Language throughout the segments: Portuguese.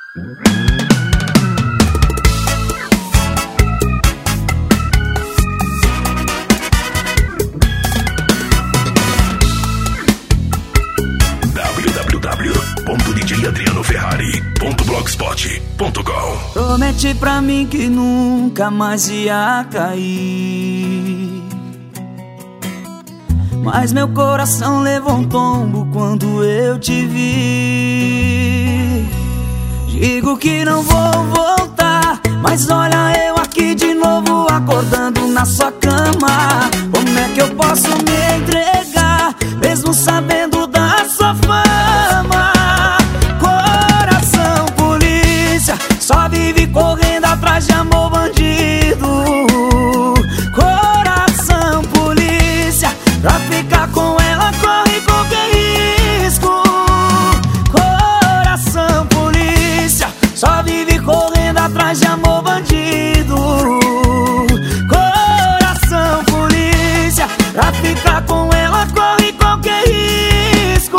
www.djadrianoferrari.blogspot.com. Prometi pra mim que nunca mais ia cair, mas meu coração levou um tombo quando eu te vi. Digo que não vou voltar, mas olha eu aqui de novo acordando na sua cama. Como é que eu posso me entregar, mesmo sabendo da sua fama? Coração polícia, só vive correndo atrás de amor bandido. Coração polícia, pra ficar com ela corre qualquer risco. Coração polícia, só vive correndo atrás de amor bandido. Coração polícia, pra ficar com ela corre qualquer risco.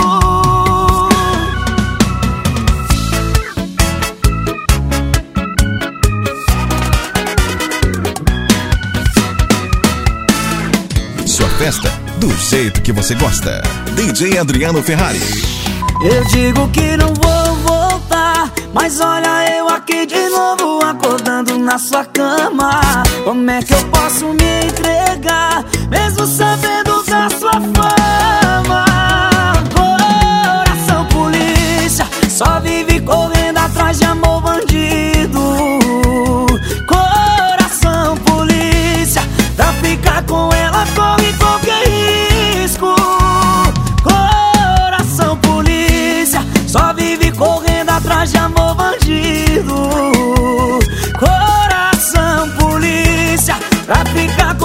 Sua festa do jeito que você gosta. DJ Adriano Ferrari. Eu digo que não vou voltar, mas olha eu aqui de novo acordando na sua cama. Como é que eu posso me entregar, mesmo sabendo da sua fama? Coração polícia, só vive correndo atrás de amor bandido. Coração polícia, pra ficar com ela corre qualquer risco. Coração polícia, só vive correndo atrás de amor bandido. Coração polícia, pra ficar